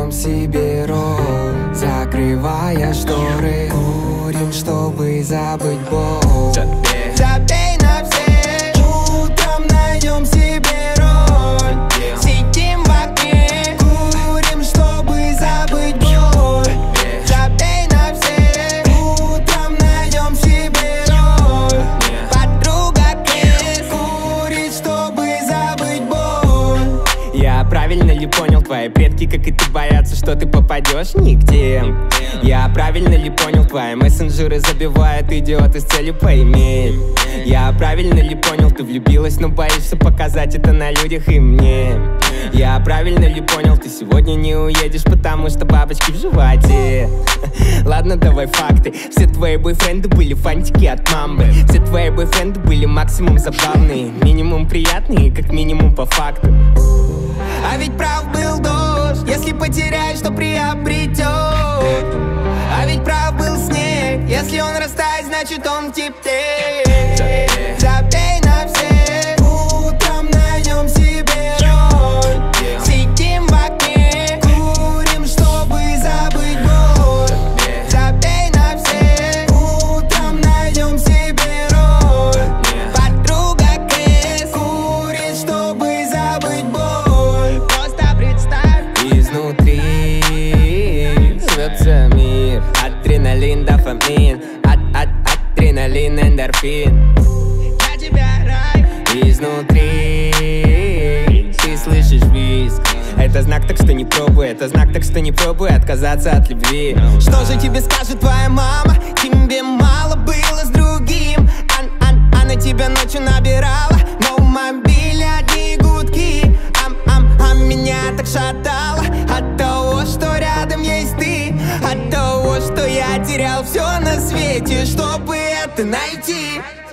найдем себе роль, закрывая шторы. Курим, чтобы забыть боль. Забей на все, утром найдем себе роль. Сидим в окне, курим, чтобы забыть боль. Забей на все, утром найдем себе роль. Подруга Крис курит, чтобы забыть боль. Я правильно ли понял, твои предки, как и ты, боятся, что ты попадешь нигде? Я правильно ли понял, твои мессенджеры забивают идиоты с целью поиметь? Я правильно ли понял, ты влюбилась, но боишься показать это на людях и мне? Я правильно ли понял, ты сегодня не уедешь, потому что бабочки в животе? Ладно, давай факты. Все твои бойфренды были фантики от мамбы. Все твои бойфренды были максимум забавные, минимум приятные, как минимум по факту. А ведь прав был дождь, если потеряешь, то приобретешь. А ведь прав был снег, если он растает, значит он в тепле. Забей на все, утром найдем себе роль. Сидим в окне, курим, чтобы забыть боль. Забей на все, утром найдем себе роль. Подруга Крис курит, чтобы забыть боль. Просто представь, изнутри рвется мир. Адреналин, дофамин, адреналин, эндорфин. Я тебя рай. Изнутри ты слышишь визг. Это знак, так что не пробуй, это знак, так что не пробуй отказаться от любви. Что же тебе скажет твоя мама? Тебе мало было с другим. Она тебя ночью набирала, но в мобиле одни гудки. Меня так шатало от того, что рядом есть ты, от того, что я терял все на свете, чтобы это найти.